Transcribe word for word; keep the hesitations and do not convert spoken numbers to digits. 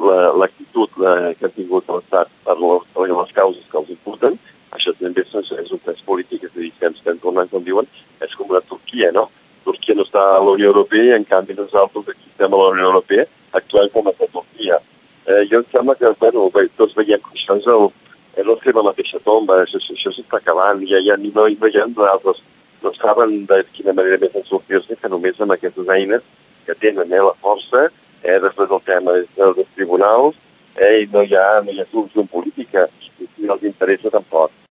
l'actitud que ha tingut l'Estat per les causes que els imputen. Això també és un pes polític, és a dir, que ens estem tornant, com diuen, és com la Turquia, no? Turquia no està a la Unió Europea i, en canvi, nosaltres aquí estem a la Unió Europea actuant com a Turquia. Eh, jo em sembla que, bueno, tots veiem que això és el, és el que la mateixa tomba, això, això s'està acabant, ja, ja no, no hi ha d'altres, no saben de quina manera més en sortir-se que només amb aquestes eines que tenen eh, la força, eh, després el tema dels tribunals, eh, i no hi ha, no hi ha solució política, i no els interessa tampoc.